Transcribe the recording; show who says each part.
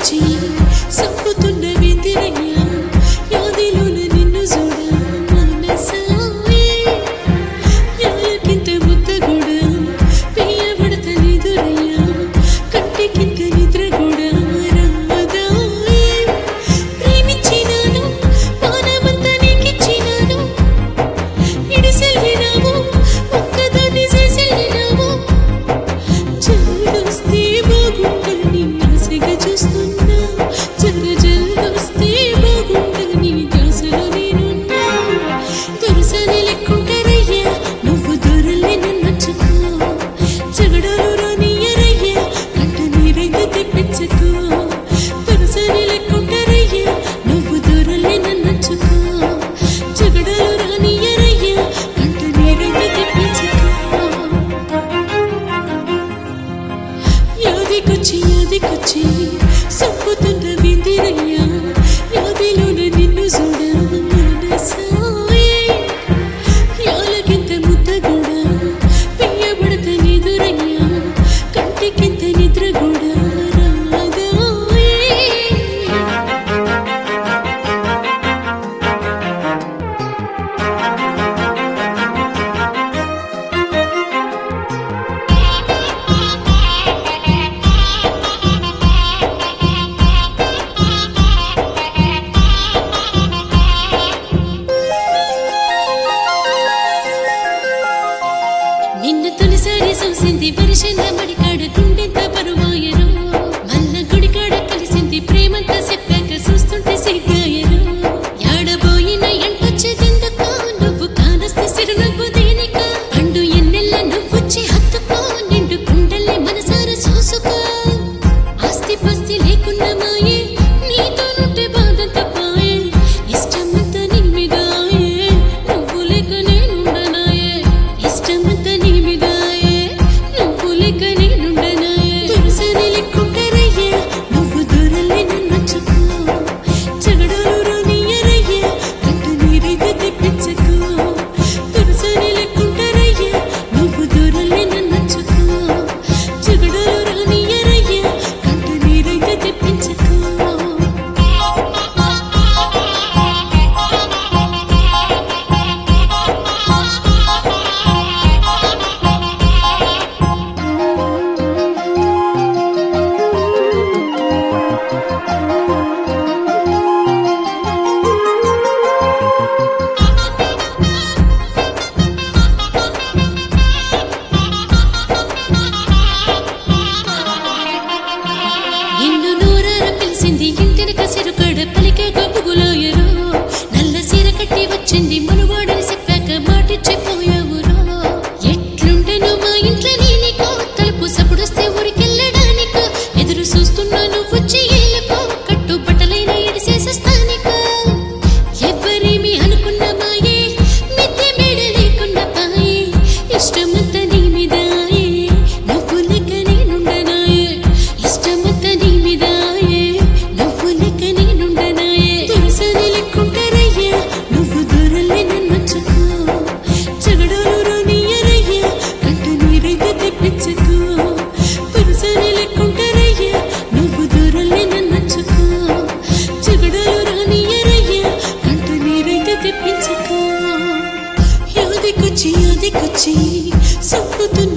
Speaker 1: యాదికొచ్చి సంపుతున్న విందిరయ్యా యాదిలోన నిన్ను చూడ మనసాయే యాలకింత ముద్దగుడ పియ్యబడత నిదురయ్యా కంటికింత నిద్ర కూడా రాదాయే ప్రేమించినాను పానమంతా నీకిచ్చినాను ఇడిసెల్లినావు ఒక్కదాన్ని చేసెల్లినావు జల్దొస్తే బాగుండని ఆశగా చూస్తున్నా జల్దొస్తే బాగుండని ఆశలో నేనున్నా దొరసాని లెక్కుంటారయ్యా నువ్వు దూరల్లే నన్నచ్చుకో జగడాలు రానియరయ్యా కంట నీరైతే తెప్పించుకో దొరసాని లెక్కుంటారయ్యా నువ్వు దూరల్లే నన్నచ్చుకో జగడాలు రానియరయ్యా కంట నీరైతే తెప్పించుకో యాదికొచ్చి సంపుతున్న విందిరయ్యా యాదిలోన నిన్ను చూడ మనసాయే యాలకింత ముద్దగుడ పియ్యబడత నిదురయ్యా కంటికింత నిద్ర కూడా రాదాయే నిన్ను తొలిసారి చూసింది పరిశన మడికాడ గుండెంత పరువాయరు మల్ల గుడికాడ కలిసింది ప్రేమంతా చెప్పాక చూస్తుంటే సిగ్గాయరు యాడబోయిన ఎంటొచ్చేదెందుకో నువ్వు కానస్తే సిరునవ్వు దేనిక పండు ఎన్నెల్ల నువ్వొచ్చి హత్తుకో నిండు కుండల్లే మనసార చూసుకో ఆస్తి పస్తి లేకున్న మాయే నీతో నుంటే బాధంత పాయే ఇష్టమంతా నీ మీదాయే నువ్వు లేక నేనుండనాయే ఇష్టమంతా నీ మీదాయే నువ్వు లేక నేనుండనాయే దొరసాని లెక్కుంటారయ్యా నువ్వు దూరల్లే నన్నచ్చుకో జగడాలు రానియరయ్యా కంట నీరైతే తెప్పించుకో దొరసాని లెక్కుంటారయ్యా నువ్వు దూరల్లే నన్నచ్చుకో జగడాలు రానియరయ్యా కంట నీరైతే తెప్పించుకో నిన్ను నూరార పిలిచింది ఇంటిని కసిరుకాడ పలికే గొప్పుగులోయరు నల్ల సీర కట్టి వచ్చింది మనువాడని చెప్పాక మాటిచ్చిపోయావురో ఎట్లుంటేనో మా ఇంట్లో నేనికో తలుపు సప్పుడొస్తే ఊరికెళ్ళడానికో ఎదురు చూస్తున్నా నువ్వొచ్చి ఏళ్ళకో కట్టు బట్టలైన ఎడిసేస్తానికో ఎవ్వరేమి అనుకున్న మాయే మిద్దె మేడ లేకున్న పాయే ఇష్టమంతా నీ మీదాయే నువ్వు లేక నేనుండనాయే ఇష్టమంతా నీ మీదాయే నువ్వు లేక నేనుండనాయే దొరసాని లెక్కుంటారయ్యా నువ్వు దూరల్లే నన్నచ్చుకో జగడాలు రానియరయ్యా కంట నీరైతే తెప్పించుకో దొరసాని లెక్కుంటారయ్యా నువ్వు దూరల్లే నన్నచ్చుకో జగడాలు రానియరయ్యా కంట నీరైతే తెప్పించుకో యాదికొచ్చి సంపుతున్న